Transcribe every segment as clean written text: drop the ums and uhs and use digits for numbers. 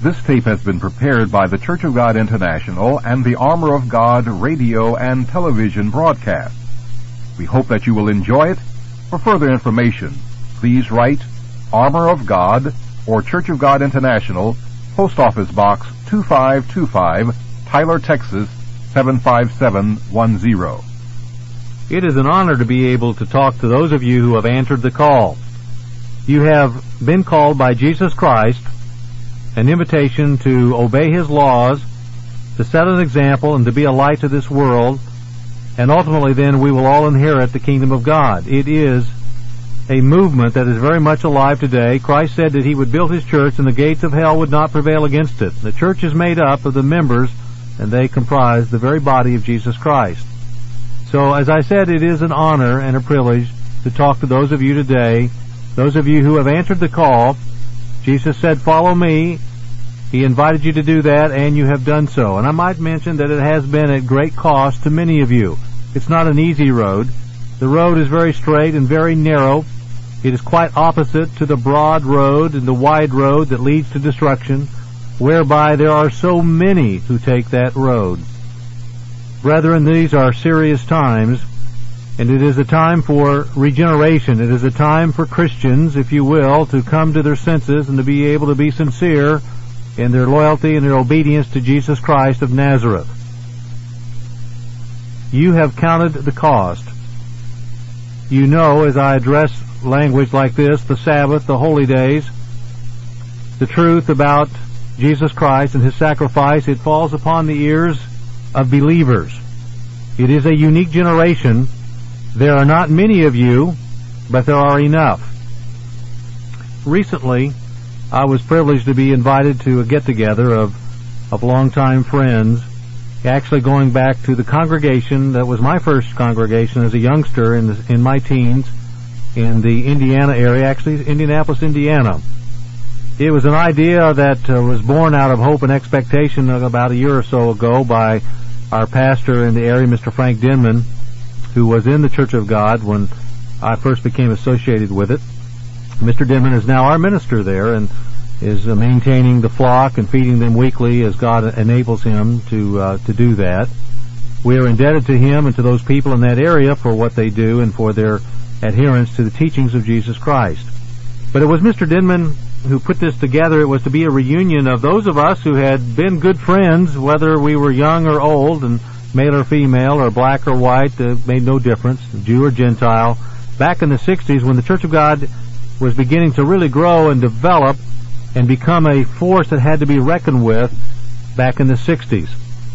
This tape has been prepared by the Church of God International and the Armor of God radio and television broadcast. We hope that you will enjoy it. For further information, please write Armor of God or Church of God International, Post Office Box 2525, Tyler, Texas 75710. It is an honor to be able to talk to those of you who have answered the call. You have been called by Jesus Christ, an invitation to obey His laws, to set an example, and to be a light to this world, and ultimately then we will all inherit the kingdom of God. It is a movement that is very much alive today. Christ said that He would build His church and the gates of hell would not prevail against it. The church is made up of the members, and they comprise the very body of Jesus Christ. So, as I said, it is an honor and a privilege to talk to those of you today, those of you who have answered the call. Jesus said, "Follow me." He invited you to do that, and you have done so. And I might mention that it has been at great cost to many of you. It's not an easy road. The road is very straight and very narrow. It is quite opposite to the broad road and the wide road that leads to destruction, whereby there are so many who take that road. Brethren, these are serious times, and it is a time for regeneration. It is a time for Christians, if you will, to come to their senses and to be able to be sincere in their loyalty and their obedience to Jesus Christ of Nazareth. You have counted the cost. You know, as I address language like this, the Sabbath, the holy days, the truth about Jesus Christ and His sacrifice, it falls upon the ears of believers. It is a unique generation. There are not many of you, but there are enough. Recently, I was privileged to be invited to a get-together of longtime friends, actually going back to the congregation that was my first congregation as a youngster in my teens in the Indiana area, actually Indianapolis, Indiana. It was an idea that was born out of hope and expectation about a year or so ago by our pastor in the area, Mr. Frank Denman, who was in the Church of God when I first became associated with it. Mr. Denman is now our minister there and is maintaining the flock and feeding them weekly as God enables him to do that. We are indebted to him and to those people in that area for what they do and for their adherence to the teachings of Jesus Christ. But it was Mr. Denman who put this together. It was to be a reunion of those of us who had been good friends, whether we were young or old, and male or female, or black or white, made no difference, Jew or Gentile, back in the 60s when the Church of God was beginning to really grow and develop and become a force that had to be reckoned with back in the 60s.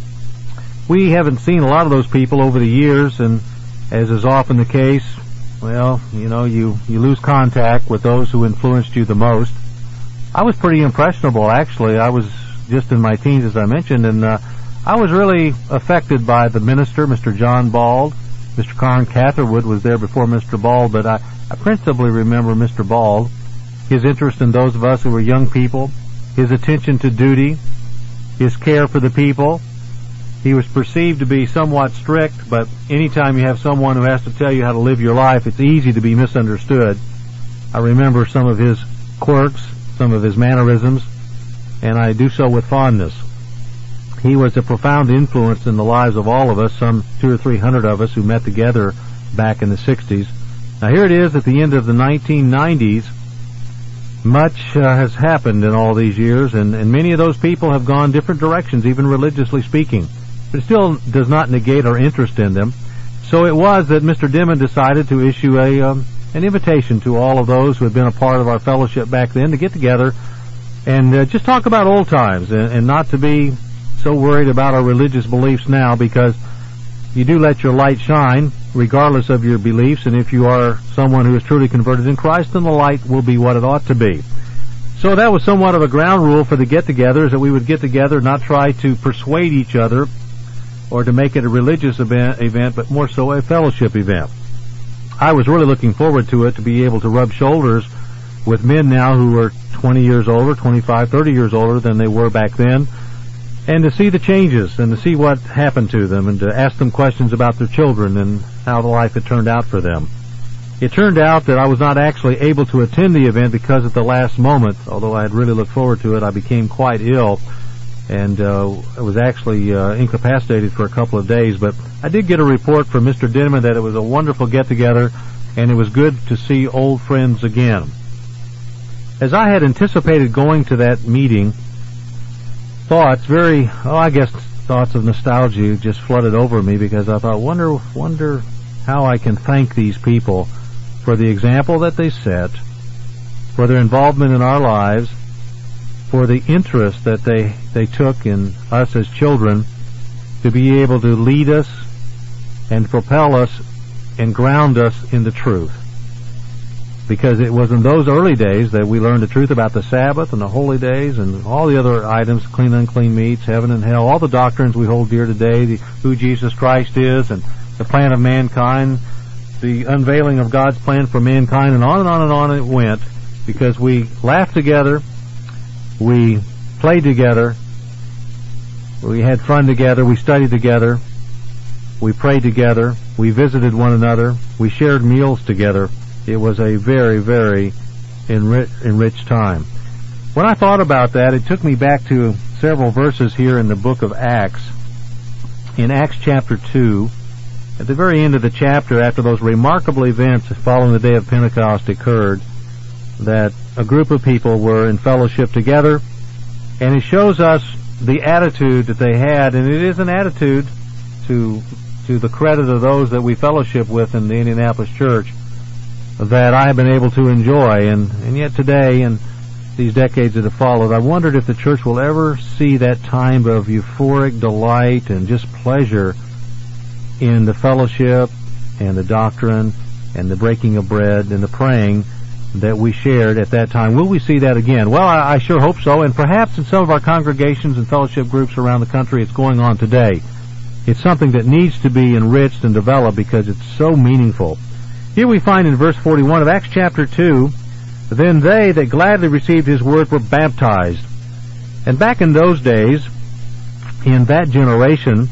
We haven't seen a lot of those people over the years, and as is often the case, well, you know, you lose contact with those who influenced you the most. I was pretty impressionable, actually. I was just in my teens, as I mentioned, and I was really affected by the minister, Mr. John Bald. Mr. Carn Catherwood was there before Mr. Bald, but I principally remember Mr. Bald, his interest in those of us who were young people, his attention to duty, his care for the people. He was perceived to be somewhat strict, but anytime you have someone who has to tell you how to live your life, it's easy to be misunderstood. I remember some of his quirks, some of his mannerisms, and I do so with fondness. He was a profound influence in the lives of all of us, some 200 or 300 of us who met together back in the 60s. Now here it is at the end of the 1990s. Much has happened in all these years, and many of those people have gone different directions, even religiously speaking. But it still does not negate our interest in them. So it was that Mr. Denman decided to issue an invitation to all of those who had been a part of our fellowship back then to get together and just talk about old times and not to be so worried about our religious beliefs now, because you do let your light shine regardless of your beliefs, and if you are someone who is truly converted in Christ, then the light will be what it ought to be. So that was somewhat of a ground rule for the get-togethers, that we would get together, not try to persuade each other or to make it a religious event, but more so a fellowship event. I was really looking forward to it, to be able to rub shoulders with men now who are 20 years older, 25, 30 years older than they were back then, and to see the changes and to see what happened to them and to ask them questions about their children and how the life had turned out for them. It turned out that I was not actually able to attend the event because at the last moment, although I had really looked forward to it, I became quite ill and I was actually incapacitated for a couple of days. But I did get a report from Mr. Denman that it was a wonderful get-together and it was good to see old friends again. As I had anticipated going to that meeting, thoughts of nostalgia just flooded over me because I thought, wonder how I can thank these people for the example that they set, for their involvement in our lives, for the interest that they took in us as children, to be able to lead us and propel us and ground us in the truth. Because it was in those early days that we learned the truth about the Sabbath and the holy days and all the other items, clean, unclean meats, heaven and hell, all the doctrines we hold dear today, who Jesus Christ is and the plan of mankind, the unveiling of God's plan for mankind, and on and on and on it went, because we laughed together, we played together, we had fun together, we studied together, we prayed together, we visited one another, we shared meals together. It was a very, very enriched time. When I thought about that, it took me back to several verses here in the book of Acts. In Acts chapter 2, at the very end of the chapter, after those remarkable events following the day of Pentecost occurred, that a group of people were in fellowship together, and it shows us the attitude that they had, and it is an attitude to the credit of those that we fellowship with in the Indianapolis church, that I have been able to enjoy, and yet today, in these decades that have followed, I wondered if the church will ever see that time of euphoric delight and just pleasure in the fellowship and the doctrine and the breaking of bread and the praying that we shared at that time. Will we see that again? Well, I sure hope so, and perhaps in some of our congregations and fellowship groups around the country it's going on today. It's something that needs to be enriched and developed because it's so meaningful. Here we find in verse 41 of Acts chapter 2, then they that gladly received his word were baptized. And back in those days, in that generation,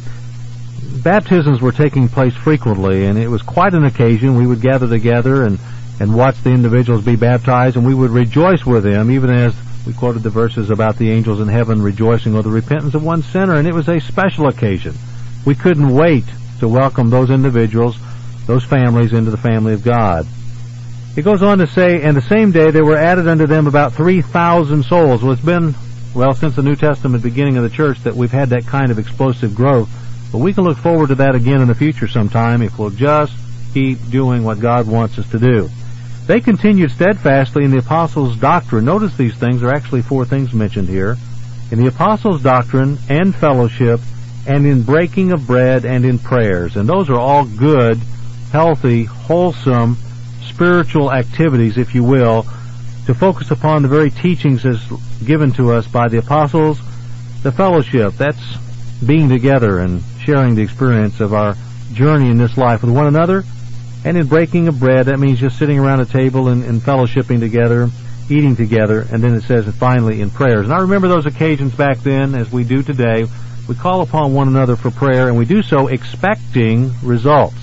baptisms were taking place frequently, and it was quite an occasion. We would gather together and watch the individuals be baptized, and we would rejoice with them, even as we quoted the verses about the angels in heaven rejoicing over the repentance of one sinner, and it was a special occasion. We couldn't wait to welcome those individuals, those families, into the family of God. It goes on to say, and the same day there were added unto them about 3,000 souls. Well, it's been, since the New Testament beginning of the church that we've had that kind of explosive growth, but we can look forward to that again in the future sometime if we'll just keep doing what God wants us to do. They continued steadfastly in the apostles' doctrine. Notice these things. There are actually 4 things mentioned here. In the apostles' doctrine and fellowship and in breaking of bread and in prayers. And those are all good, healthy, wholesome, spiritual activities, if you will, to focus upon the very teachings as given to us by the apostles. The fellowship, that's being together and sharing the experience of our journey in this life with one another. And in breaking of bread, that means just sitting around a table and fellowshipping together, eating together, and then it says finally in prayers. And I remember those occasions back then, as we do today. We call upon one another for prayer, and we do so expecting results.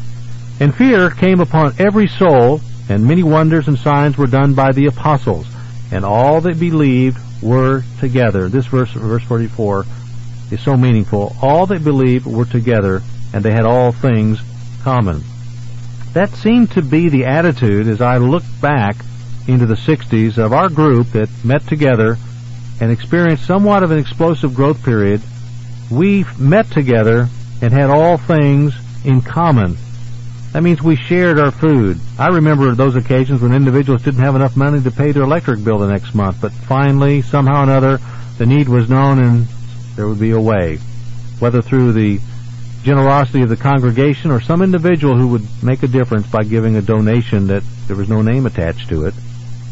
And fear came upon every soul, and many wonders and signs were done by the apostles, and all that believed were together. This verse 44, is so meaningful. All that believed were together, and they had all things common. That seemed to be the attitude as I looked back into the 60s of our group that met together and experienced somewhat of an explosive growth period. We met together and had all things in common. That means we shared our food. I remember those occasions when individuals didn't have enough money to pay their electric bill the next month, but finally, somehow or another, the need was known and there would be a way, whether through the generosity of the congregation or some individual who would make a difference by giving a donation that there was no name attached to it.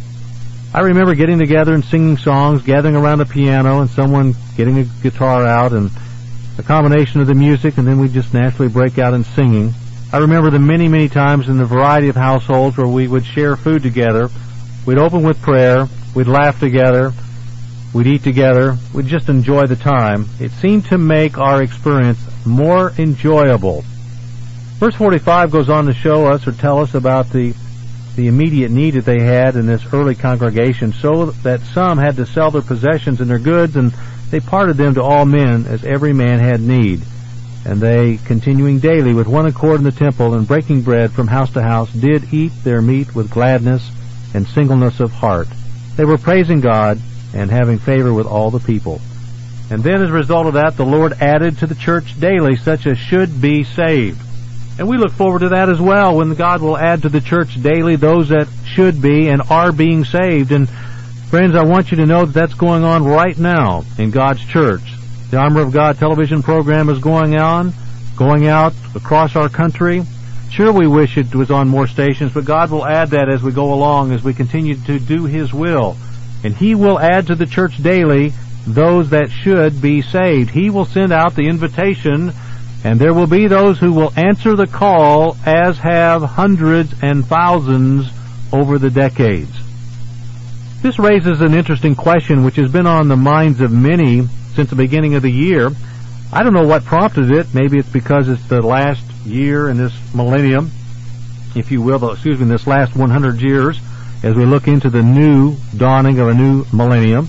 I remember getting together and singing songs, gathering around a piano and someone getting a guitar out and a combination of the music, and then we'd just naturally break out in singing. I remember the many, many times in the variety of households where we would share food together. We'd open with prayer, we'd laugh together, we'd eat together, we'd just enjoy the time. It seemed to make our experience more enjoyable. Verse 45 goes on to show us or tell us about the the immediate need that they had in this early congregation, so that some had to sell their possessions and their goods, and they parted them to all men as every man had need. And they, continuing daily with one accord in the temple and breaking bread from house to house, did eat their meat with gladness and singleness of heart. They were praising God and having favor with all the people. And then as a result of that, the Lord added to the church daily such as should be saved. And we look forward to that as well, when God will add to the church daily those that should be and are being saved. And friends, I want you to know that that's going on right now in God's church. The Armor of God television program is going out across our country. Sure, we wish it was on more stations, but God will add that as we go along, as we continue to do His will. And He will add to the church daily those that should be saved. He will send out the invitation, and there will be those who will answer the call, as have hundreds and thousands over the decades. This raises an interesting question which has been on the minds of many since the beginning of the year. I don't know what prompted it. Maybe it's because it's the last year in this millennium, if you will, this last 100 years, as we look into the new dawning of a new millennium.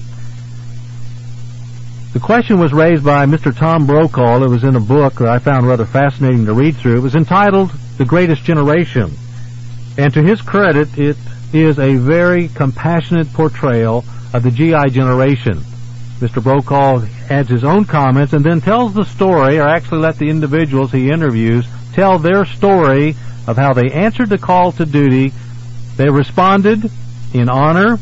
The question was raised by Mr. Tom Brokaw. It was in a book that I found rather fascinating to read through. It was entitled The Greatest Generation. And to his credit, it is a very compassionate portrayal of the GI generation. Mr. Brokaw adds his own comments and then tells the story, or actually let the individuals he interviews tell their story of how they answered the call to duty. They responded in honor,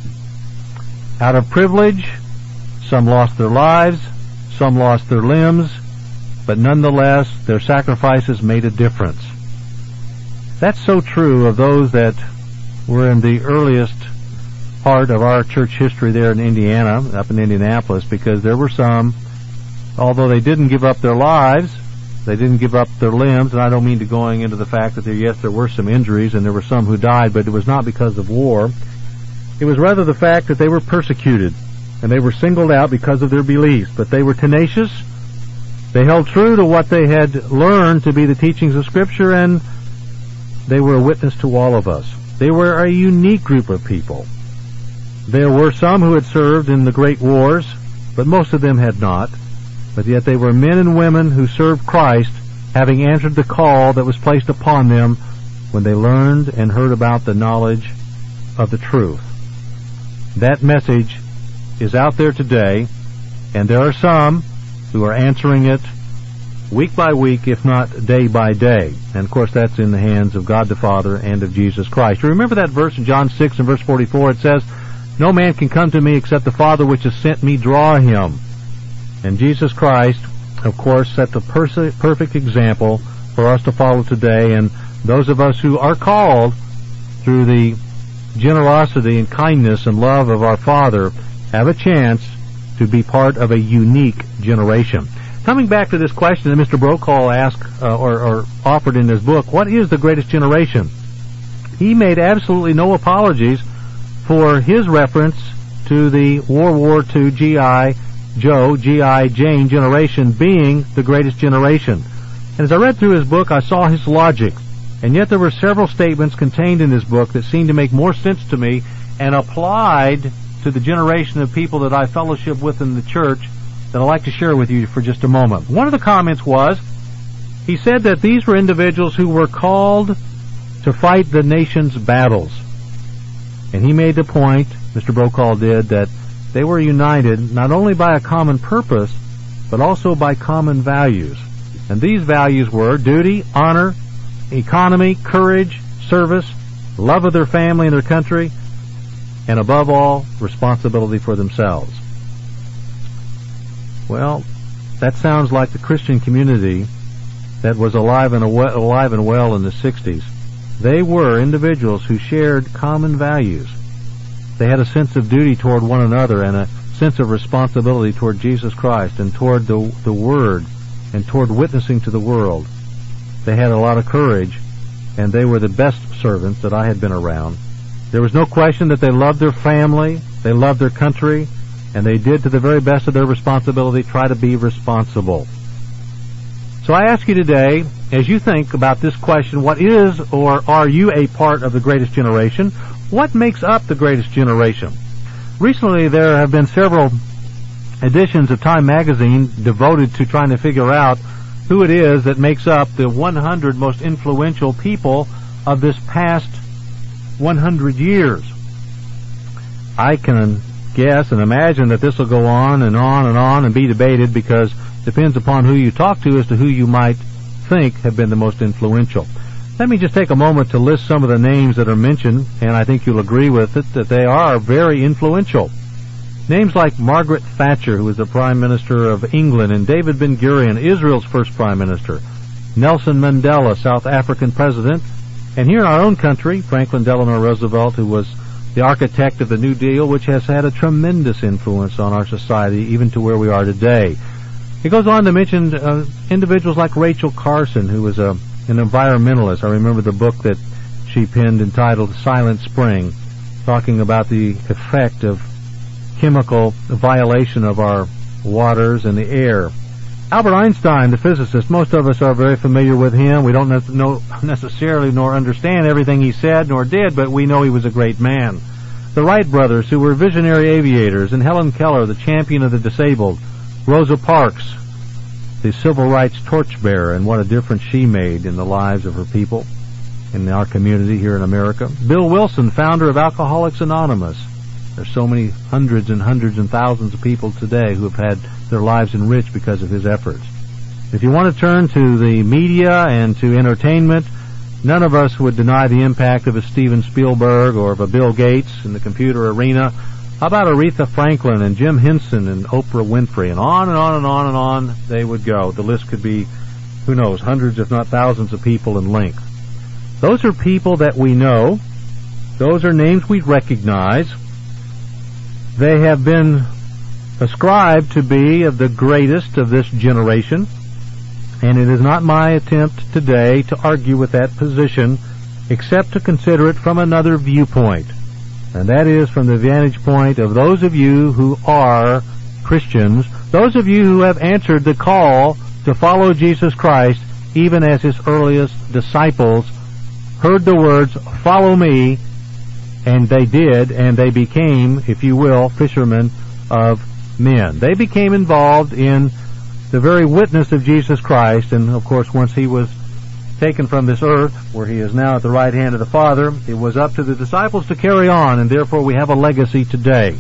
out of privilege. Some lost their lives, some lost their limbs, but nonetheless their sacrifices made a difference. That's so true of those that were in the earliest part of our church history there in Indiana, up in Indianapolis, because there were some, although they didn't give up their lives, they didn't give up their limbs, and I don't mean to going into the fact that there were some injuries and there were some who died, but it was not because of war. It was rather the fact that they were persecuted, and they were singled out because of their beliefs, but they were tenacious. They held true to what they had learned to be the teachings of Scripture, and they were a witness to all of us. They were a unique group of people. There were some who had served in the great wars, but most of them had not. But yet they were men and women who served Christ, having answered the call that was placed upon them when they learned and heard about the knowledge of the truth. That message is out there today, and there are some who are answering it week by week, if not day by day. And of course that's in the hands of God the Father and of Jesus Christ. Remember that verse in John 6 and verse 44? It says, "No man can come to me except the Father which has sent me draw him." And Jesus Christ, of course, set the perfect example for us to follow today, and those of us who are called through the generosity and kindness and love of our Father have a chance to be part of a unique generation. Coming back to this question that Mr. Brokaw asked or offered in his book, what is the greatest generation? He made absolutely no apologies for his reference to the World War II G.I. Joe, G.I. Jane generation being the greatest generation. And as I read through his book, I saw his logic. And yet there were several statements contained in his book that seemed to make more sense to me and applied to the generation of people that I fellowship with in the church that I'd like to share with you for just a moment. One of the comments was, he said that these were individuals who were called to fight the nation's battles. And he made the point, Mr. Brokaw did, that they were united not only by a common purpose, but also by common values. And these values were duty, honor, economy, courage, service, love of their family and their country, and above all, responsibility for themselves. Well, that sounds like the Christian community that was alive and well in the 60s. They were individuals who shared common values. They had a sense of duty toward one another and a sense of responsibility toward Jesus Christ and toward the Word and toward witnessing to the world. They had a lot of courage, and they were the best servants that I had been around. There was no question that they loved their family, they loved their country, and they did to the very best of their responsibility try to be responsible. So I ask you today, as you think about this question, what is or are you a part of the greatest generation? What makes up the greatest generation? Recently there have been several editions of Time magazine devoted to trying to figure out who it is that makes up the 100 most influential people of this past 100 years. I can guess and imagine that this will go on and on and on and be debated, because it depends upon who you talk to as to who you might think have been the most influential. Let me just take a moment to list some of the names that are mentioned, and I think you'll agree with it that they are very influential. Names like Margaret Thatcher, who was the Prime Minister of England, and David Ben-Gurion, Israel's first Prime Minister, Nelson Mandela, South African President, and here in our own country, Franklin Delano Roosevelt, who was the architect of the New Deal, which has had a tremendous influence on our society, even to where we are today. He goes on to mention individuals like Rachel Carson, who was an environmentalist. I remember the book that she penned entitled Silent Spring, talking about the effect of chemical violation of our waters and the air. Albert Einstein, the physicist, most of us are very familiar with him. We don't know necessarily nor understand everything he said nor did, but we know he was a great man. The Wright brothers, who were visionary aviators, and Helen Keller, the champion of the disabled. Rosa Parks, the civil rights torchbearer, and what a difference she made in the lives of her people in our community here in America. Bill Wilson, founder of Alcoholics Anonymous. There's so many hundreds and thousands of people today who have had their lives enriched because of his efforts. If you want to turn to the media and to entertainment, none of us would deny the impact of a Steven Spielberg or of a Bill Gates in the computer arena. How about Aretha Franklin and Jim Henson and Oprah Winfrey, and on and on and on and on they would go. The list could be, who knows, hundreds if not thousands of people in length. Those are people that we know. Those are names we recognize. They have been ascribed to be of the greatest of this generation, and it is not my attempt today to argue with that position, except to consider it from another viewpoint, and that is from the vantage point of those of you who are Christians, those of you who have answered the call to follow Jesus Christ, even as his earliest disciples heard the words, "Follow me," and they did, and they became, if you will, fishermen of men. They became involved in the very witness of Jesus Christ, and of course once he was taken from this earth, where he is now at the right hand of the Father, it was up to the disciples to carry on, and therefore we have a legacy today.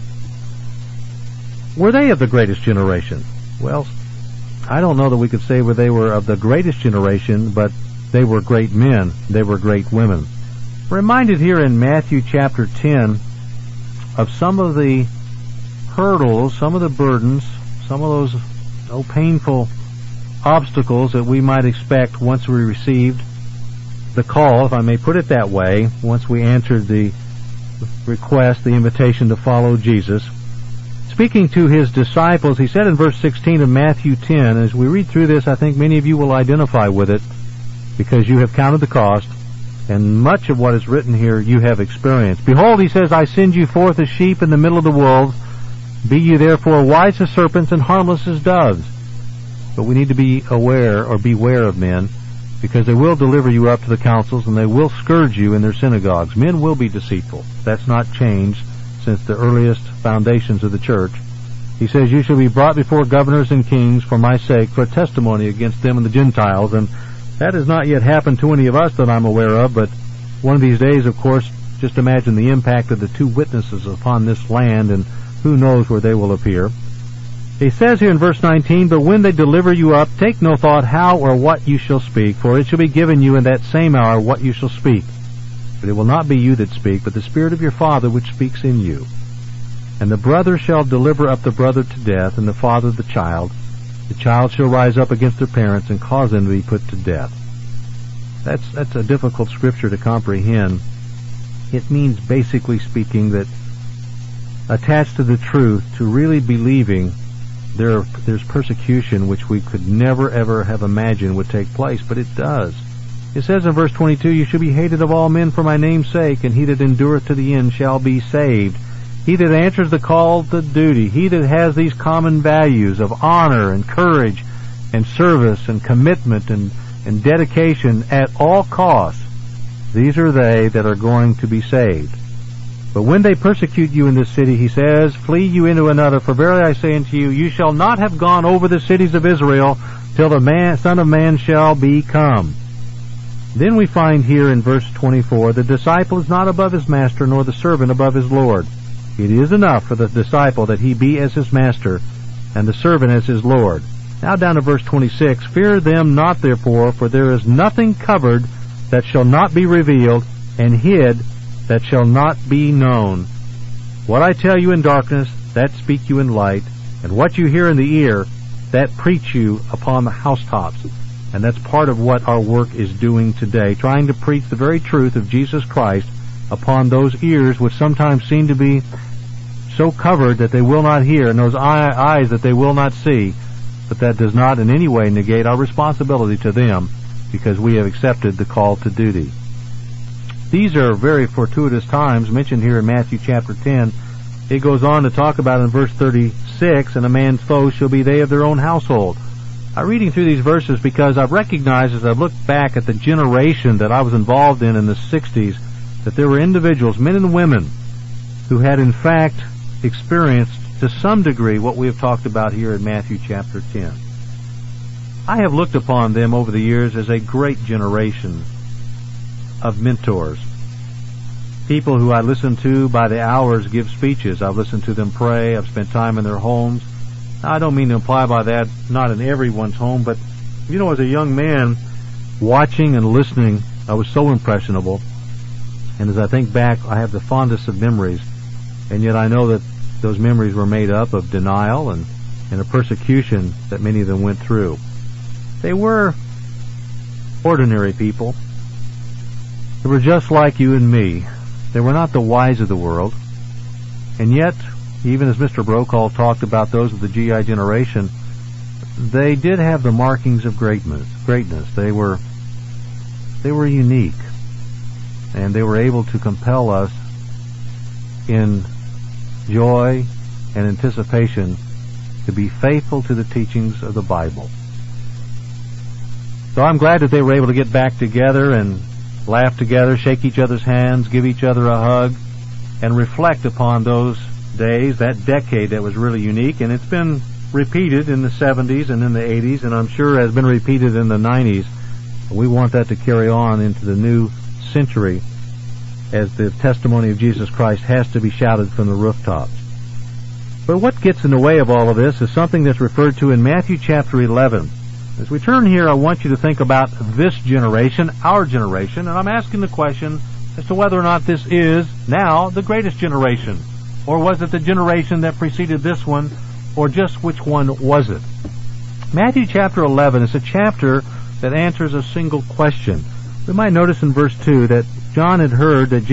Were they of the greatest generation? Well, I don't know that we could say where they were of the greatest generation, but they were great men, they were great women. We're reminded here in Matthew chapter 10 of some of the hurdles, some of the burdens, some of those painful obstacles that we might expect once we received the call, if I may put it that way, once we answered the request, the invitation to follow Jesus. Speaking to his disciples, he said in verse 16 of Matthew 10, as we read through this, I think many of you will identify with it because you have counted the cost, and much of what is written here you have experienced. Behold, he says, I send you forth as sheep in the middle of the wolves. Be you therefore wise as serpents and harmless as doves. But we need to be aware or beware of men, because they will deliver you up to the councils, and they will scourge you in their synagogues. Men will be deceitful. That's not changed since the earliest foundations of the church. He says, you shall be brought before governors and kings for my sake, for a testimony against them and the Gentiles. And that has not yet happened to any of us that I'm aware of, but one of these days, of course, just imagine the impact of the two witnesses upon this land, and who knows where they will appear. He says here in verse 19, but when they deliver you up, take no thought how or what you shall speak, for it shall be given you in that same hour what you shall speak. But it will not be you that speak, but the Spirit of your Father which speaks in you. And the brother shall deliver up the brother to death, and the father the child. The child shall rise up against their parents and cause them to be put to death. That's a difficult scripture to comprehend. It means, basically speaking, that attached to the truth, to really believing, there's persecution which we could never ever have imagined would take place, but it does. It says in verse 22, you shall be hated of all men for my name's sake, and he that endureth to the end shall be saved. He that answers the call to duty, he that has these common values of honor and courage and service and commitment and and dedication at all costs, these are they that are going to be saved. But when they persecute you in this city, he says, flee you into another, for verily I say unto you, you shall not have gone over the cities of Israel till the Son of Man shall be come. Then we find here in verse 24, the disciple is not above his master, nor the servant above his Lord. It is enough for the disciple that he be as his master, and the servant as his Lord. Now down to verse 26, fear them not therefore, for there is nothing covered that shall not be revealed, and hid that shall not be known. What I tell you in darkness, that speak you in light, and what you hear in the ear, that preach you upon the housetops. And that's part of what our work is doing today, trying to preach the very truth of Jesus Christ upon those ears which sometimes seem to be so covered that they will not hear, and those eyes that they will not see. But that does not in any way negate our responsibility to them, because we have accepted the call to duty. These are very fortuitous times mentioned here in Matthew chapter 10. It goes on to talk about in verse 36, and a man's foes shall be they of their own household. I'm reading through these verses because I've recognized as I've looked back at the generation that I was involved in the 60s, that there were individuals, men and women, who had in fact experienced to some degree what we have talked about here in Matthew chapter 10. I have looked upon them over the years as a great generation of mentors. People who I listen to by the hours give speeches. I've listened to them pray. I've spent time in their homes. Now, I don't mean to imply by that not in everyone's home, but as a young man watching and listening, I was so impressionable. And as I think back, I have the fondest of memories. And yet I know that those memories were made up of denial and a persecution that many of them went through. They were ordinary people. They were just like you and me. They were not the wise of the world. And yet, even as Mr. Brokaw talked about those of the GI generation, they did have the markings of greatness. They were unique. And they were able to compel us in joy and anticipation to be faithful to the teachings of the Bible. So I'm glad that they were able to get back together and laugh together, shake each other's hands, give each other a hug, and reflect upon those days, that decade that was really unique. And it's been repeated in the 70s and in the 80s, and I'm sure has been repeated in the 90s. We want that to carry on into the new century, as the testimony of Jesus Christ has to be shouted from the rooftops. But what gets in the way of all of this is something that's referred to in Matthew chapter 11. As we turn here, I want you to think about this generation, our generation, and I'm asking the question as to whether or not this is now the greatest generation, or was it the generation that preceded this one, or just which one was it? Matthew chapter 11 is a chapter that answers a single question. We might notice in verse 2 that John had heard that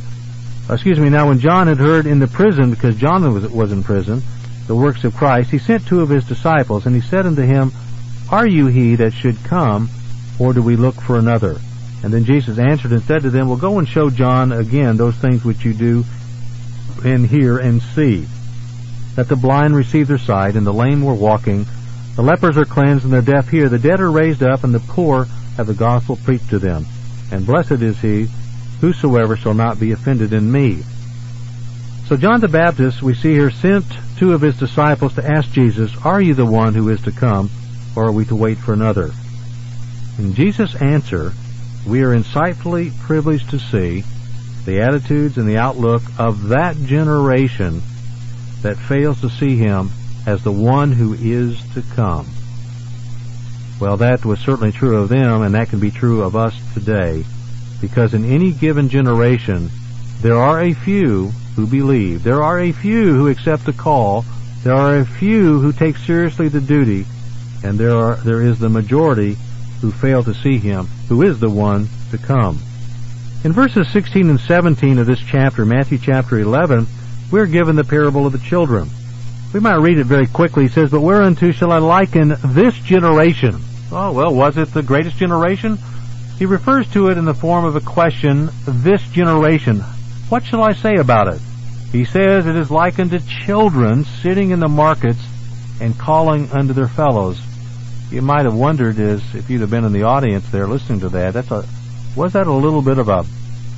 when John had heard in the prison, because John was in prison, the works of Christ, he sent two of his disciples, and he said unto him, Are you he that should come, or do we look for another? And then Jesus answered and said to them, Well, go and show John again those things which you do and hear and see, that the blind receive their sight, and the lame were walking, the lepers are cleansed, and the deaf hear, the dead are raised up, and the poor have the gospel preached to them. And blessed is he whosoever shall not be offended in me. So John the Baptist, we see here, sent two of his disciples to ask Jesus, Are you the one who is to come, or are we to wait for another? In Jesus' answer, we are insightfully privileged to see the attitudes and the outlook of that generation that fails to see him as the one who is to come. Well, that was certainly true of them, and that can be true of us today, because in any given generation, there are a few who believe, there are a few who accept the call, there are a few who take seriously the duty, and there is the majority who fail to see him, who is the one to come. In verses 16 and 17 of this chapter, Matthew chapter 11, we're given the parable of the children. We might read it very quickly. It says, But whereunto shall I liken this generation? Oh, well, was it the greatest generation? He refers to it in the form of a question, this generation. What shall I say about it? He says it is likened to children sitting in the markets and calling unto their fellows. you might have wondered is, if you'd have been in the audience there listening to that, was that a little bit of a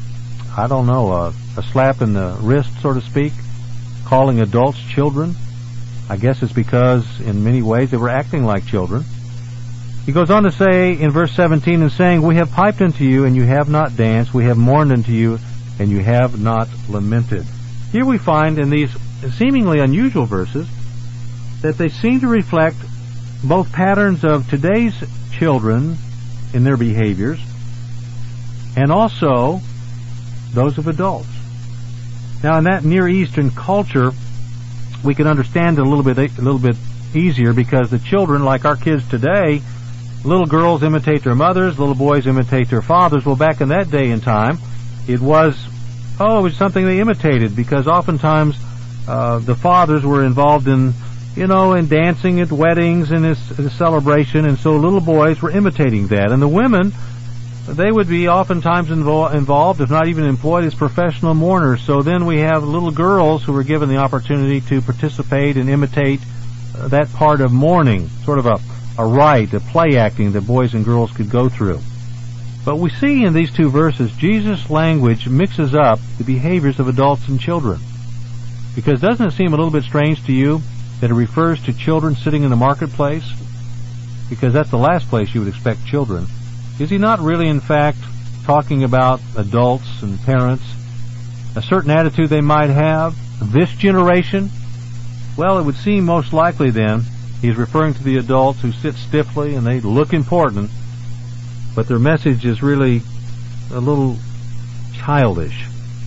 slap in the wrist, so to speak, calling adults children? I guess it's because in many ways they were acting like children. He goes on to say in verse 17, and saying, we have piped unto you, and you have not danced. We have mourned unto you, and you have not lamented. Here we find in these seemingly unusual verses that they seem to reflect both patterns of today's children in their behaviors and also those of adults. Now, in that Near Eastern culture, we can understand it a little bit easier, because the children, like our kids today, little girls imitate their mothers, little boys imitate their fathers. Well, back in that day and time, it was something they imitated, because oftentimes the fathers were involved in dancing at weddings and this celebration, and so little boys were imitating that. And the women, they would be oftentimes involved, if not even employed, as professional mourners. So then we have little girls who were given the opportunity to participate and imitate that part of mourning, sort of a rite, a play acting that boys and girls could go through. But we see in these two verses, Jesus' language mixes up the behaviors of adults and children. Because doesn't it seem a little bit strange to you that it refers to children sitting in the marketplace? Because that's the last place you would expect children. Is he not really, in fact, talking about adults and parents, a certain attitude they might have, this generation? Well, it would seem most likely then he's referring to the adults who sit stiffly and they look important, but their message is really a little childish,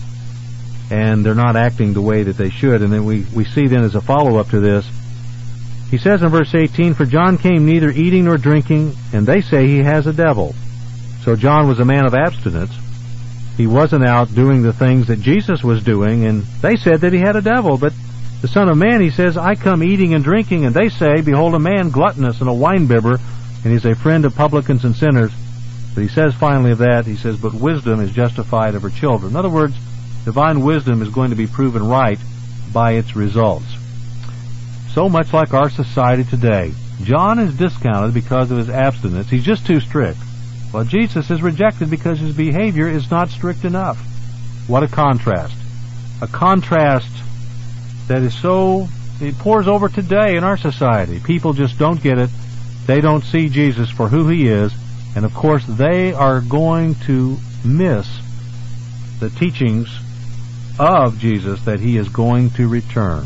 and they're not acting the way that they should. And then we see then as a follow-up to this, he says in verse 18, for John came neither eating nor drinking, and they say he has a devil. So John was a man of abstinence. He wasn't out doing the things that Jesus was doing, and they said that he had a devil. But the Son of Man, he says, I come eating and drinking, and they say, behold, a man gluttonous and a winebibber, and he's a friend of publicans and sinners. But he says finally of that, he says, but wisdom is justified of her children. In other words, divine wisdom is going to be proven right by its results. So much like our society today, John is discounted because of his abstinence. He's just too strict. Well, Jesus is rejected because his behavior is not strict enough. What a contrast. A contrast that is it pours over today in our society. People just don't get it. They don't see Jesus for who he is. And of course, they are going to miss the teachings of Jesus that he is going to return.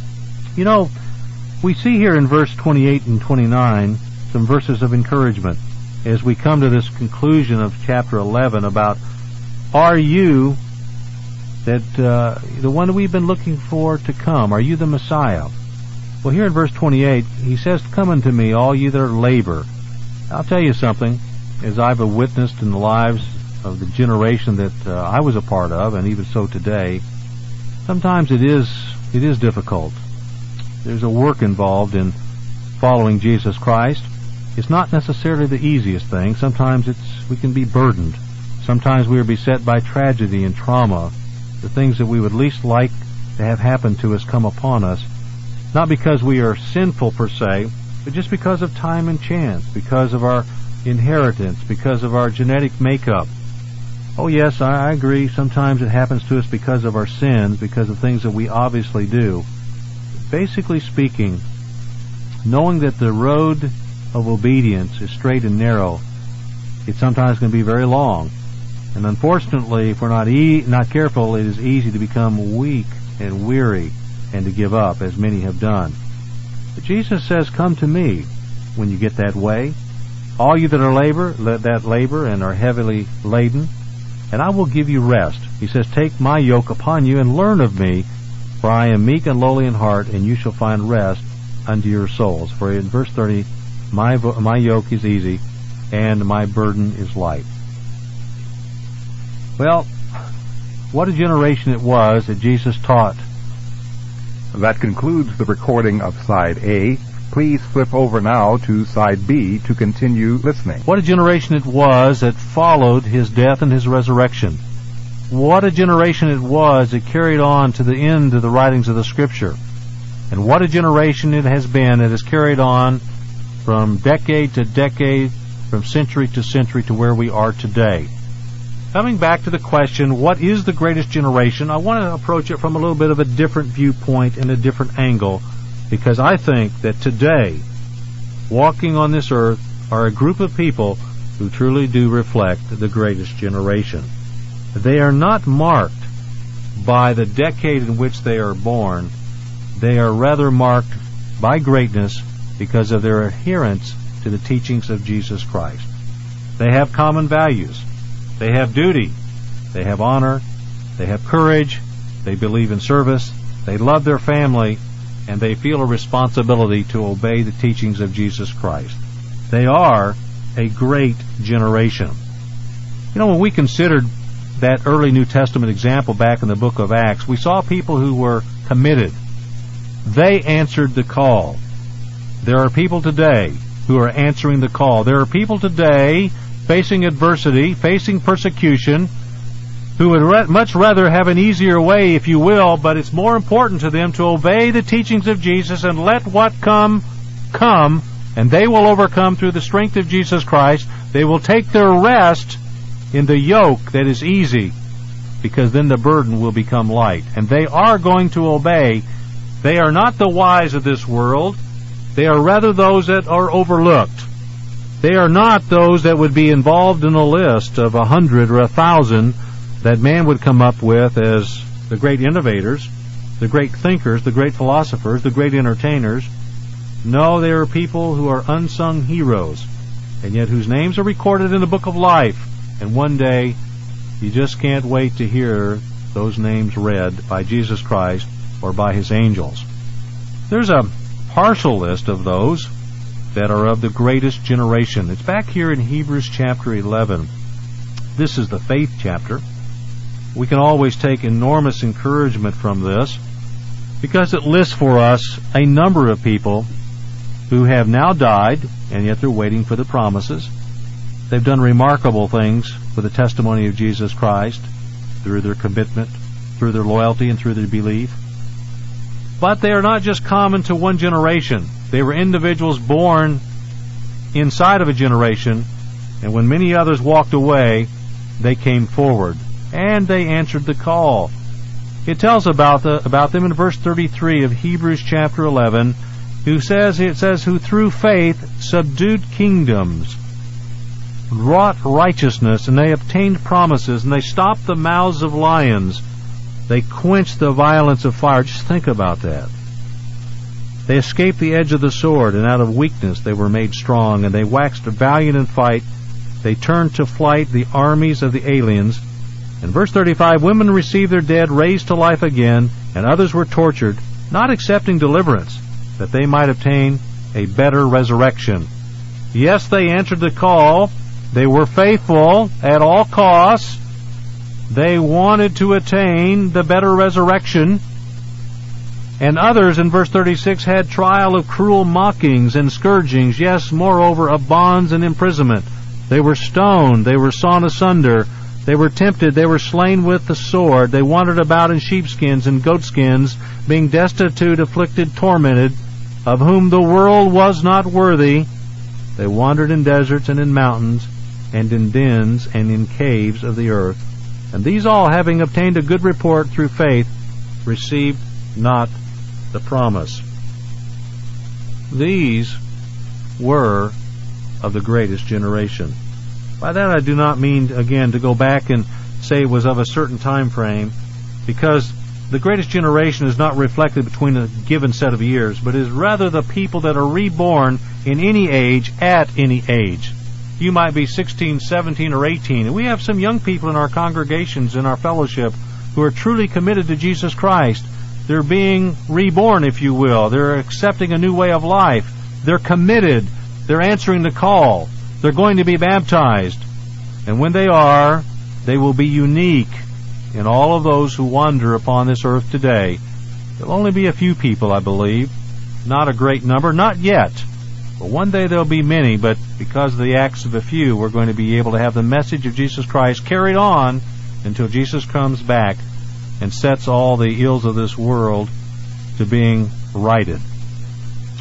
We see here in verse 28 and 29 some verses of encouragement as we come to this conclusion of chapter 11 about, are you the one we've been looking for to come? Are you the Messiah? Well, here in verse 28, he says, come unto me, all ye that labor. I'll tell you something, as I've witnessed in the lives of the generation that I was a part of, and even so today, sometimes it is difficult. There's a work involved in following Jesus Christ. It's not necessarily the easiest thing. Sometimes we can be burdened. Sometimes we are beset by tragedy and trauma, the things that we would least like to have happen to us come upon us, not because we are sinful per se, but just because of time and chance, because of our inheritance, because of our genetic makeup. Oh yes, I agree, sometimes it happens to us because of our sins, because of things that we obviously do. Basically speaking, knowing that the road of obedience is straight and narrow, it's sometimes going to be very long. And unfortunately, if we're not careful, it is easy to become weak and weary and to give up, as many have done. But Jesus says, come to me when you get that way, all you that labor and are heavily laden, and I will give you rest. He says, take my yoke upon you and learn of me, for I am meek and lowly in heart, and you shall find rest unto your souls. For in verse 30, my yoke is easy, and my burden is light. Well, what a generation it was that Jesus taught. That concludes the recording of Side A. Please flip over now to Side B to continue listening. What a generation it was that followed his death and his resurrection. What a generation it was that carried on to the end of the writings of the Scripture. And what a generation it has been that has carried on from decade to decade, from century to century to where we are today. Coming back to the question, what is the greatest generation? I want to approach it from a little bit of a different viewpoint and a different angle, because I think that today, walking on this earth are a group of people who truly do reflect the greatest generation. They are not marked by the decade in which they are born. They are rather marked by greatness because of their adherence to the teachings of Jesus Christ. They have common values. They have duty. They have honor. They have courage. They believe in service. They love their family. And they feel a responsibility to obey the teachings of Jesus Christ. They are a great generation. You know, when we considered that early New Testament example back in the book of Acts, we saw people who were committed. They answered the call. There are people today who are answering the call. There are people today facing adversity, facing persecution, who would much rather have an easier way, if you will, but it's more important to them to obey the teachings of Jesus and let what come, and they will overcome through the strength of Jesus Christ. They will take their rest in the yoke that is easy, because then the burden will become light. And they are going to obey. They are not the wise of this world. They are rather those that are overlooked. They are not those that would be involved in a list of 100 or 1,000 that man would come up with as the great innovators, the great thinkers, the great philosophers, the great entertainers. No, they are people who are unsung heroes, and yet whose names are recorded in the book of life. And one day, you just can't wait to hear those names read by Jesus Christ or by His angels. There's a partial list of those that are of the greatest generation. It's back here in Hebrews chapter 11. This is the faith chapter. We can always take enormous encouragement from this, because it lists for us a number of people who have now died, and yet they're waiting for the promises. They've done remarkable things for the testimony of Jesus Christ through their commitment, through their loyalty, and through their belief. But they are not just common to one generation. They were individuals born inside of a generation, and when many others walked away, they came forward, and they answered the call. It tells about them in verse 33 of Hebrews chapter 11, it says, who through faith subdued kingdoms, wrought righteousness, and they obtained promises, and they stopped the mouths of lions. They quenched the violence of fire. Just think about that. They escaped the edge of the sword, and out of weakness they were made strong, and they waxed valiant in fight. They turned to flight the armies of the aliens. In verse 35, women received their dead raised to life again, and others were tortured, not accepting deliverance, that they might obtain a better resurrection. Yes, they answered the call. They were faithful at all costs. They wanted to attain the better resurrection. And others, in verse 36, had trial of cruel mockings and scourgings, yes, moreover, of bonds and imprisonment. They were stoned, they were sawn asunder, they were tempted, they were slain with the sword, they wandered about in sheepskins and goatskins, being destitute, afflicted, tormented, of whom the world was not worthy. They wandered in deserts and in mountains, and in dens and in caves of the earth. And these all, having obtained a good report through faith, received not the promise. These were of the greatest generation. By that I do not mean, again, to go back and say it was of a certain time frame, because the greatest generation is not reflected between a given set of years, but is rather the people that are reborn in any age, at any age. You might be 16, 17, or 18, and we have some young people in our congregations, in our fellowship, who are truly committed to Jesus Christ. They're being reborn, if you will. They're accepting a new way of life. They're committed. They're answering the call. They're going to be baptized. And when they are, they will be unique in all of those who wander upon this earth today. There'll only be a few people, I believe. Not a great number, not yet. But one day there'll be many, but because of the acts of a few, we're going to be able to have the message of Jesus Christ carried on until Jesus comes back and sets all the ills of this world to being righted.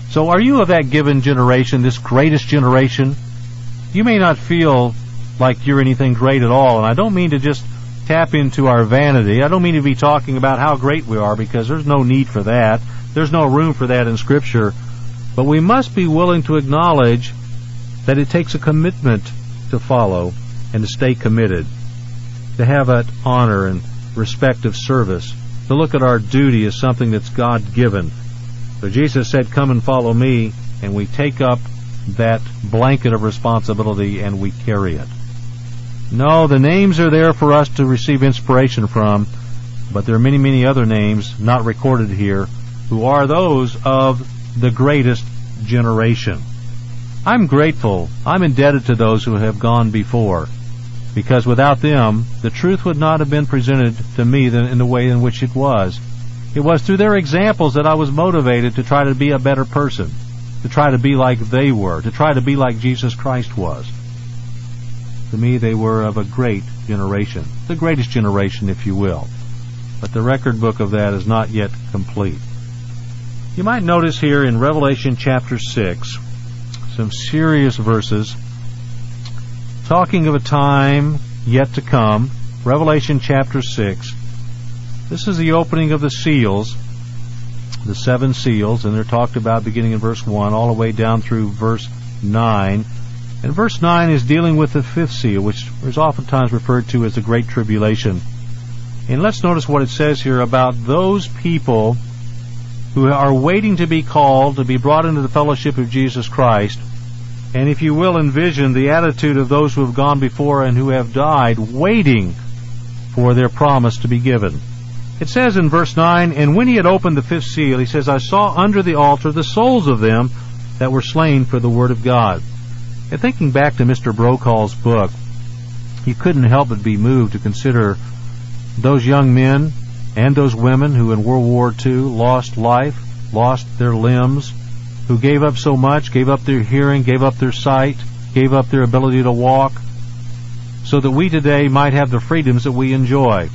So are you of that given generation, this greatest generation? You may not feel like you're anything great at all, and I don't mean to just tap into our vanity. I don't mean to be talking about how great we are, because there's no need for that. There's no room for that in Scripture. But we must be willing to acknowledge that it takes a commitment to follow and to stay committed, to have that honor and respect of service, to look at our duty as something that's God-given. So Jesus said, "Come and follow me," and we take up that blanket of responsibility and we carry it. No, the names are there for us to receive inspiration from, but there are many, many other names not recorded here who are those of the greatest generation. I'm grateful. I'm indebted to those who have gone before, because without them, the truth would not have been presented to me in the way in which it was. It was through their examples that I was motivated to try to be a better person, to try to be like they were, to try to be like Jesus Christ was. To me, they were of a great generation, the greatest generation, if you will. But the record book of that is not yet complete. You might notice here in Revelation chapter 6, some serious verses talking of a time yet to come. Revelation chapter 6. This is the opening of the seals, the 7 seals, and they're talked about beginning in verse 1 all the way down through verse 9. And verse 9 is dealing with the 5th seal, which is oftentimes referred to as the Great Tribulation. And let's notice what it says here about those people who are waiting to be called, to be brought into the fellowship of Jesus Christ. And if you will, envision the attitude of those who have gone before and who have died, waiting for their promise to be given. It says in verse 9, "And when he had opened the 5th seal," he says, "I saw under the altar the souls of them that were slain for the word of God." And thinking back to Mr. Brokaw's book, you couldn't help but be moved to consider those young men and those women who in World War II lost life, lost their limbs, who gave up so much, gave up their hearing, gave up their sight, gave up their ability to walk, so that we today might have the freedoms that we enjoy.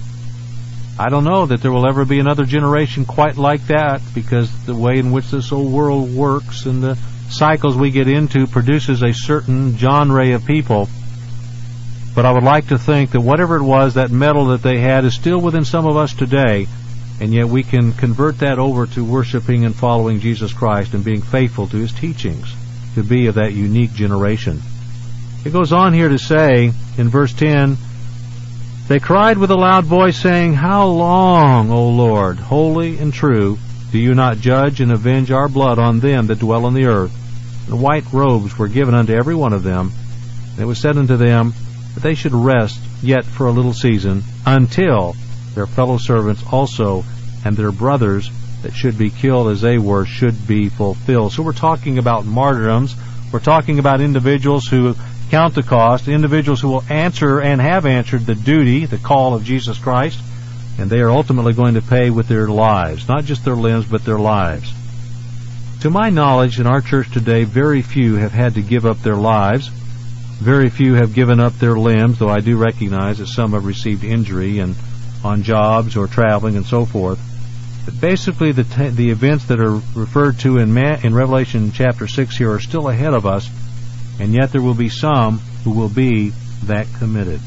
I don't know that there will ever be another generation quite like that, because the way in which this old world works and the cycles we get into produces a certain genre of people. But I would like to think that whatever it was, that metal that they had is still within some of us today, and yet we can convert that over to worshiping and following Jesus Christ and being faithful to His teachings, to be of that unique generation. It goes on here to say, in verse 10, "They cried with a loud voice, saying, How long, O Lord, holy and true, do you not judge and avenge our blood on them that dwell on the earth? And white robes were given unto every one of them. And it was said unto them that they should rest yet for a little season, until their fellow servants also and their brothers that should be killed as they were should be fulfilled." So we're talking about martyrdoms. We're talking about individuals who count the cost, individuals who will answer and have answered the duty, the call of Jesus Christ, and they are ultimately going to pay with their lives, not just their limbs, but their lives. To my knowledge, in our church today, very few have had to give up their lives. Very few have given up their limbs, though I do recognize that some have received injury and on jobs or traveling and so forth. But basically, the events that are referred to in Revelation chapter 6 here are still ahead of us, and yet there will be some who will be that committed.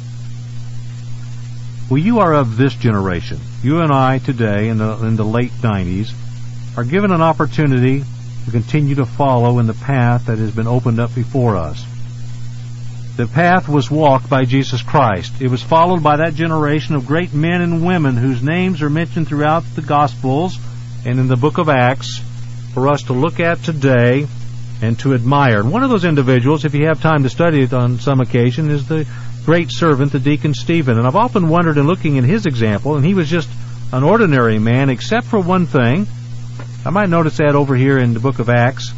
Well, you are of this generation. You and I today, in the late 90s, are given an opportunity to continue to follow in the path that has been opened up before us. The path was walked by Jesus Christ. It was followed by that generation of great men and women whose names are mentioned throughout the Gospels and in the book of Acts for us to look at today and to admire. And one of those individuals, if you have time to study it on some occasion, is the great servant, the deacon Stephen. And I've often wondered in looking at his example, and he was just an ordinary man except for one thing. I might notice that over here in the book of Acts.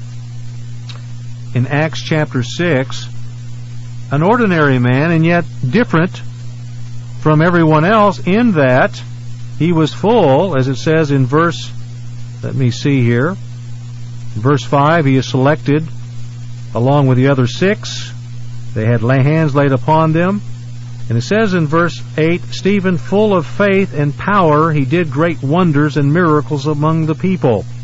In Acts chapter 6, an ordinary man, and yet different from everyone else in that he was full, as it says in verse 5, he is selected along with the other 6. They had hands laid upon them. And it says in verse 8, Stephen, full of faith and power, he did great wonders and miracles among the people.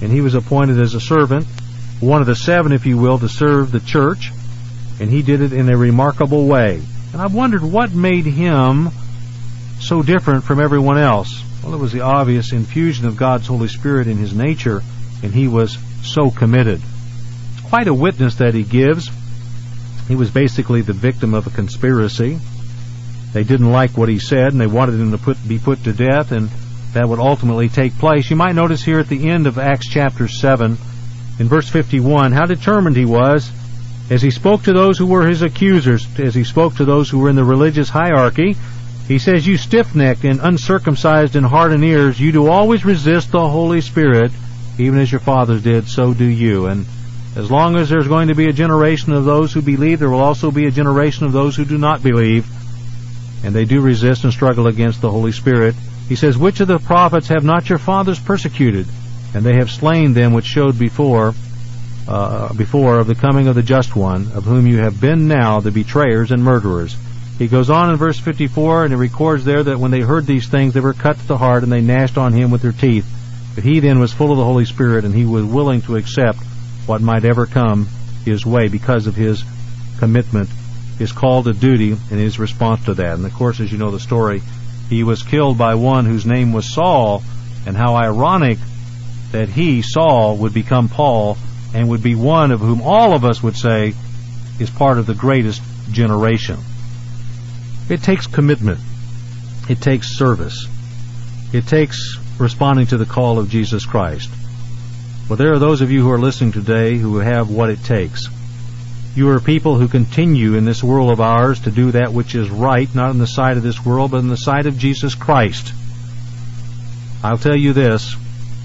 and he was appointed as a servant, one of the 7, if you will, to serve the church, and he did it in a remarkable way. And I've wondered what made him so different from everyone else. Well, it was the obvious infusion of God's Holy Spirit in his nature, and he was so committed. It's quite a witness that he gives. He was basically the victim of a conspiracy. They didn't like what he said, and they wanted him to be put to death, and that would ultimately take place. You might notice here at the end of Acts chapter 7, in verse 51, how determined he was as he spoke to those who were his accusers, as he spoke to those who were in the religious hierarchy. He says, "You stiff-necked and uncircumcised in heart and ears, you do always resist the Holy Spirit, even as your fathers did, so do you." And as long as there's going to be a generation of those who believe, there will also be a generation of those who do not believe, and they do resist and struggle against the Holy Spirit. He says, "Which of the prophets have not your fathers persecuted? And they have slain them which showed before of the coming of the Just One, of whom you have been now the betrayers and murderers." He goes on in verse 54, and he records there that when they heard these things, they were cut to the heart, and they gnashed on him with their teeth. But he then was full of the Holy Spirit, and he was willing to accept what might ever come his way because of his commitment, his call to duty, and his response to that. And of course, as you know the story, he was killed by one whose name was Saul, and how ironic that he, Saul, would become Paul, and would be one of whom all of us would say is part of the greatest generation. It takes commitment. It takes service. It takes responding to the call of Jesus Christ. Well, there are those of you who are listening today who have what it takes. You are people who continue in this world of ours to do that which is right, not in the sight of this world, but in the sight of Jesus Christ. I'll tell you this,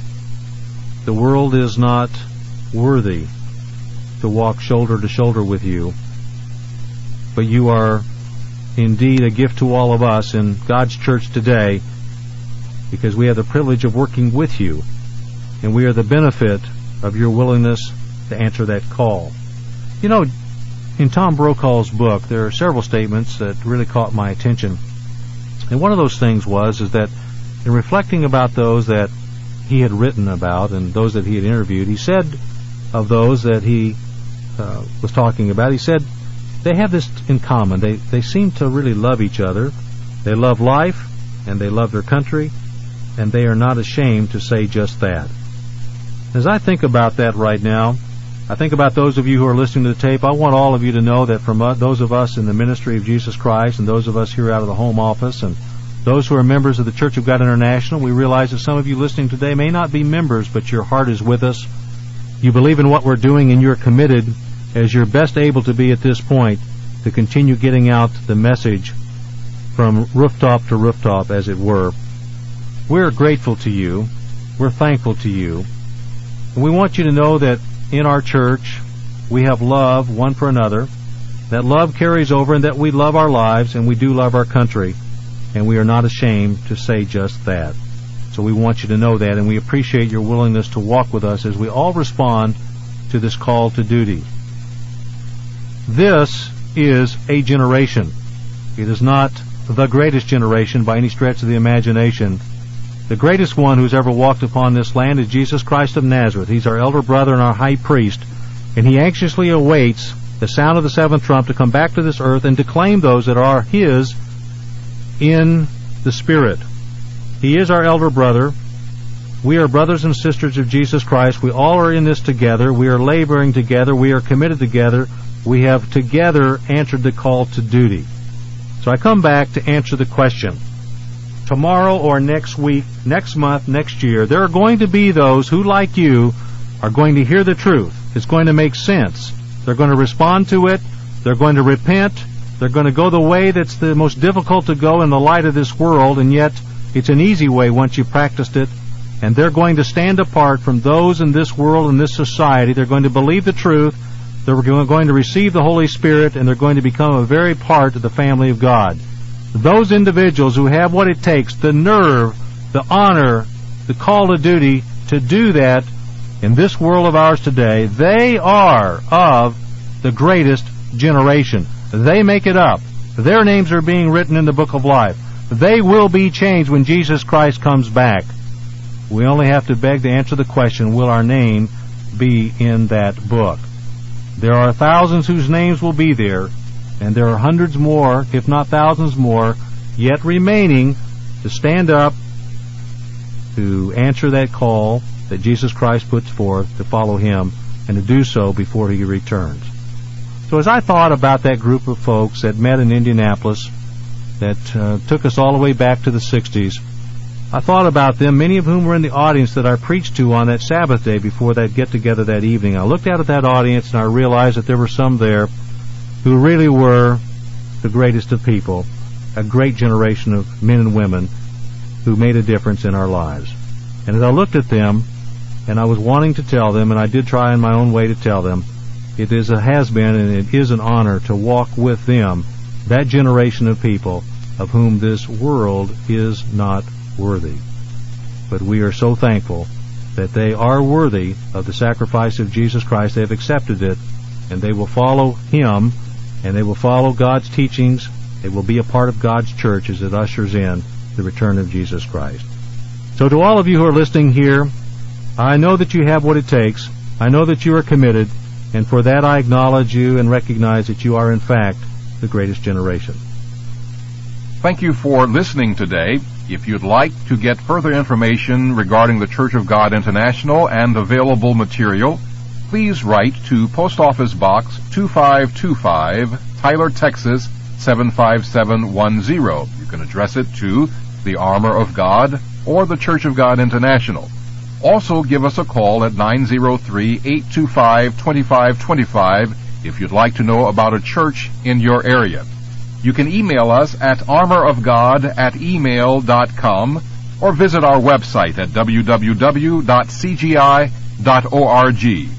the world is not worthy to walk shoulder to shoulder with you, but you are indeed a gift to all of us in God's church today, because we have the privilege of working with you, and we are the benefit of your willingness to answer that call. You know, in Tom Brokaw's book, there are several statements that really caught my attention. And one of those things is that in reflecting about those that he had written about and those that he had interviewed, he said of those that he was talking about, he said, they have this in common. They seem to really love each other. They love life, and they love their country, and they are not ashamed to say just that. As I think about that right now, I think about those of you who are listening to the tape. I want all of you to know that from those of us in the ministry of Jesus Christ, and those of us here out of the home office, and those who are members of the Church of God International, we realize that some of you listening today may not be members, but your heart is with us. You believe in what we're doing, and you're committed, as you're best able to be at this point, to continue getting out the message from rooftop to rooftop, as it were. We're grateful to you. We're thankful to you. And we want you to know that in our church, we have love one for another, that love carries over, and that we love our lives, and we do love our country, and we are not ashamed to say just that. So we want you to know that, and we appreciate your willingness to walk with us as we all respond to this call to duty. This is a generation. It is not the greatest generation by any stretch of the imagination. The greatest one who's ever walked upon this land is Jesus Christ of Nazareth. He's our elder brother and our high priest, and he anxiously awaits the sound of the seventh trump to come back to this earth and to claim those that are his in the Spirit. He is our elder brother. We are brothers and sisters of Jesus Christ. We all are in this together. We are laboring together. We are committed together. We have together answered the call to duty. So I come back to answer the question. Tomorrow or next week, next month, next year, there are going to be those who, like you, are going to hear the truth. It's going to make sense. They're going to respond to it. They're going to repent. They're going to go the way that's the most difficult to go in the light of this world, and yet it's an easy way once you've practiced it. And they're going to stand apart from those in this world and this society. They're going to believe the truth. They're going to receive the Holy Spirit, and they're going to become a very part of the family of God. Those individuals who have what it takes, the nerve, the honor, the call to duty to do that in this world of ours today, they are of the greatest generation. They make it up. Their names are being written in the book of life. They will be changed when Jesus Christ comes back. We only have to beg to answer the question, will our name be in that book? There are thousands whose names will be there, and there are hundreds more, if not thousands more, yet remaining to stand up to answer that call that Jesus Christ puts forth to follow Him and to do so before He returns. So as I thought about that group of folks that met in Indianapolis that took us all the way back to the 60s, I thought about them, many of whom were in the audience that I preached to on that Sabbath day before that get-together that evening. I looked out at that audience and I realized that there were some there who really were the greatest of people, a great generation of men and women who made a difference in our lives. And as I looked at them, and I was wanting to tell them, and I did try in my own way to tell them, it has been and it is an honor to walk with them, that generation of people of whom this world is not worthy. But we are so thankful that they are worthy of the sacrifice of Jesus Christ. They have accepted it, and they will follow Him, and they will follow God's teachings. They will be a part of God's church as it ushers in the return of Jesus Christ. So to all of you who are listening here, I know that you have what it takes. I know that you are committed, and for that I acknowledge you and recognize that you are in fact the greatest generation. Thank you for listening today. If you'd like to get further information regarding the Church of God International and available material, please write to Post Office Box 2525, Tyler, Texas 75710. You can address it to the Armor of God or the Church of God International. Also give us a call at 903-825-2525 if you'd like to know about a church in your area. You can email us at armorofgod@email.com or visit our website at www.cgi.org.